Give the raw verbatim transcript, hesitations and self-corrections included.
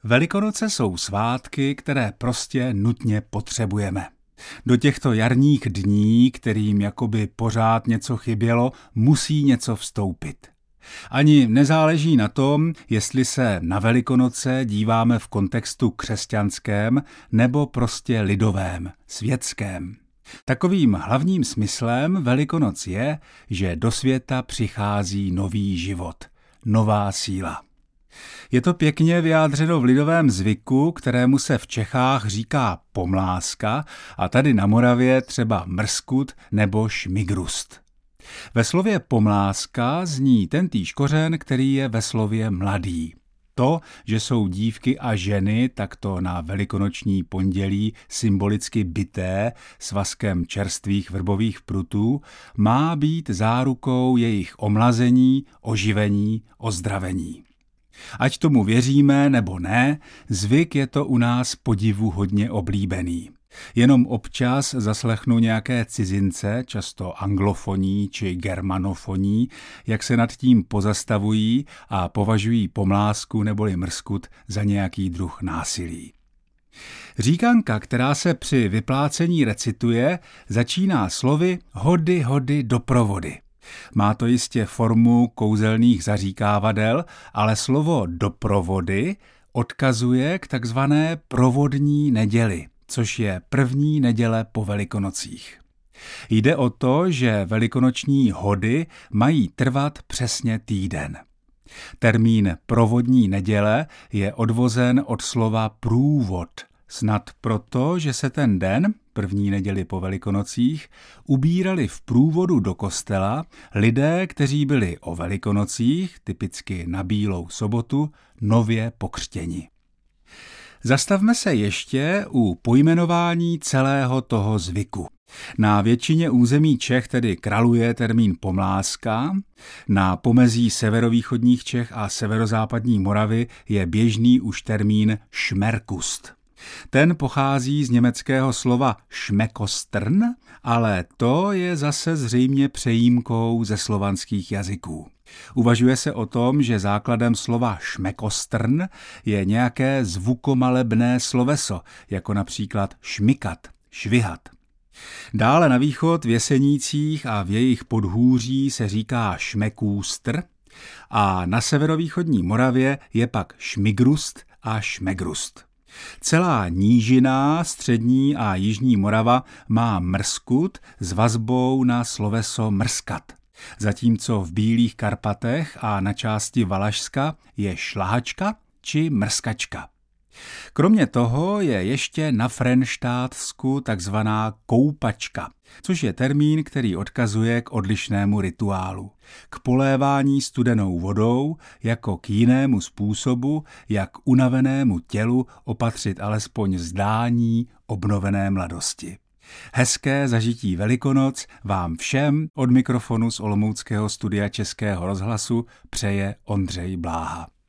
Velikonoce jsou svátky, které prostě nutně potřebujeme. Do těchto jarních dní, kterým jakoby pořád něco chybělo, musí něco vstoupit. Ani nezáleží na tom, jestli se na Velikonoce díváme v kontextu křesťanském nebo prostě lidovém, světském. Takovým hlavním smyslem Velikonoc je, že do světa přichází nový život, nová síla. Je to pěkně vyjádřeno v lidovém zvyku, kterému se v Čechách říká pomláska a tady na Moravě třeba mrskut nebo šmigrust. Ve slově pomláska zní tentýž kořen, který je ve slově mladý. To, že jsou dívky a ženy takto na velikonoční pondělí symbolicky bité svazkem čerstvých vrbových prutů, má být zárukou jejich omlazení, oživení, ozdravení. Ať tomu věříme nebo ne, zvyk je to u nás podivu hodně oblíbený. Jenom občas zaslechnu nějaké cizince, často anglofoní či germanofoní, jak se nad tím pozastavují a považují pomlásku neboli mrskut za nějaký druh násilí. Říkanka, která se při vyplácení recituje, začíná slovy hody, hody, doprovody. Má to jistě formu kouzelných zaříkávadel, ale slovo doprovody odkazuje k takzvané provodní neděli, což je první neděle po Velikonocích. Jde o to, že velikonoční hody mají trvat přesně týden. Termín provodní neděle je odvozen od slova průvod, snad proto, že se ten den, první neděli po Velikonocích, ubírali v průvodu do kostela lidé, kteří byli o Velikonocích, typicky na Bílou sobotu, nově pokřtěni. Zastavme se ještě u pojmenování celého toho zvyku. Na většině území Čech tedy kraluje termín pomláska, na pomezí severovýchodních Čech a severozápadní Moravy je běžný už termín šmerkust. Ten pochází z německého slova šmekostrn, ale to je zase zřejmě přejímkou ze slovanských jazyků. Uvažuje se o tom, že základem slova šmekostrn je nějaké zvukomalebné sloveso, jako například šmikat, švihat. Dále na východ v Jesenících a v jejich podhůří se říká šmekůstr a na severovýchodní Moravě je pak šmigrust a šmegrust. Celá nížina, střední a jižní Morava má mrskut s vazbou na sloveso mrskat, zatímco v Bílých Karpatech a na části Valašska je šlahačka či mrskačka. Kromě toho je ještě na Frenštátsku takzvaná koupačka, což je termín, který odkazuje k odlišnému rituálu. K polévání studenou vodou jako k jinému způsobu, jak unavenému tělu opatřit alespoň zdání obnovené mladosti. Hezké zažití Velikonoc vám všem od mikrofonu z olomouckého studia Českého rozhlasu přeje Ondřej Bláha.